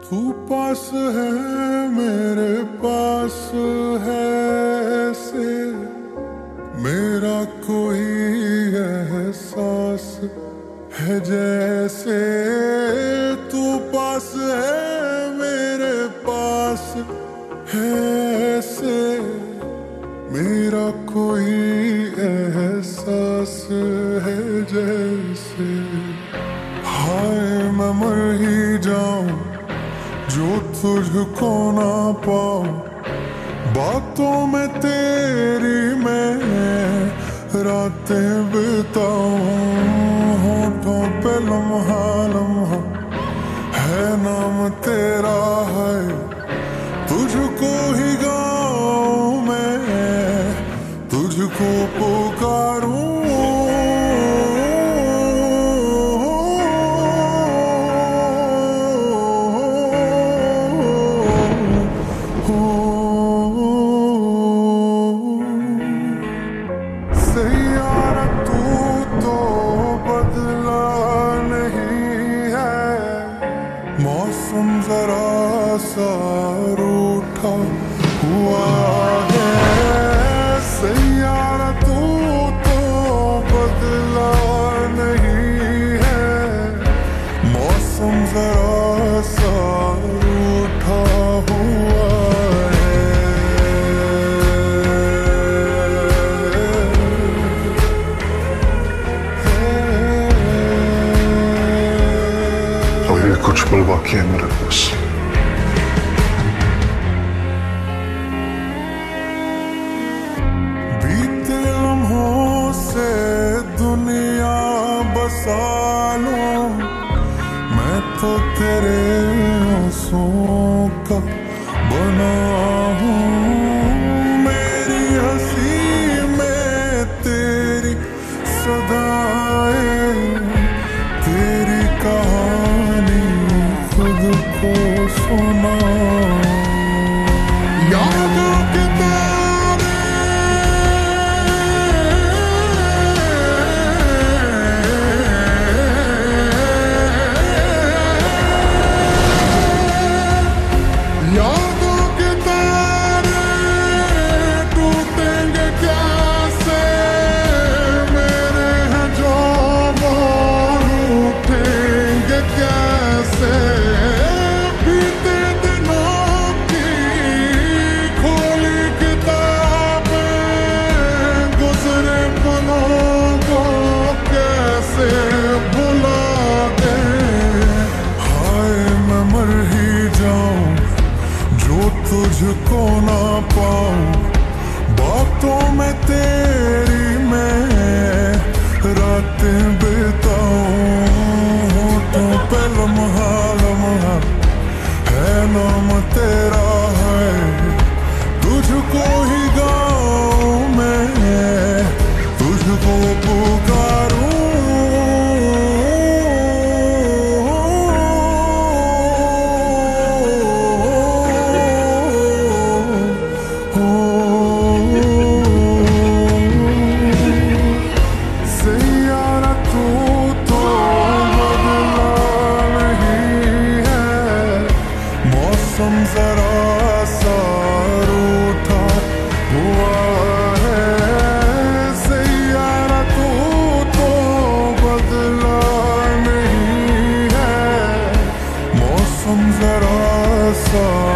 तू पास है मेरे पास है ऐसे मेरा कोई एहसास है जैसे तू पास है मेरे पास है ऐसे मेरा कोई एहसास है जैसे हाय मैं मर ही जाऊं जो तुझको ना पाऊं बातों में तेरी मैं रातें बिताऊं होठों पे लम्हा लम्हा है नाम तेरा है तुझको ही गाऊं मैं तुझको पुकारूं यार तू तो बदला नहीं है मौसम जरा सा रूठा हुआ है यार तू तो बदला नहीं है मौसम जरा सा रूठा हुआ कुछ पल बाकी है मेरे पास बीते लम्हों से दुनिया बसा लूं मैं तो तेरे आंसुओं का बना हूं मेरी हंसी में तेरी सदाएं तेरी कहानी खुद को सुना यादों के तारे यादों के तारे टूटेंगे कैसे मेरे हैं जो उठेंगे कैसे बीते दिनों की खोली किताबें गुजरे पलों को कैसे भुला दे हाय मैं मर ही जाऊं जो तुझको ना पाऊं बातों में तेरी मैं रातें बिताऊं होठों पे लम्हा लम्हा है नाम तेरा है तुझको ही गाऊं मैं तुझको पुकारूं यार तू तो बदला नहीं है मौसम जरा सा रूठा हुआ है यार तू तो बदला नहीं है मौसम जरा सा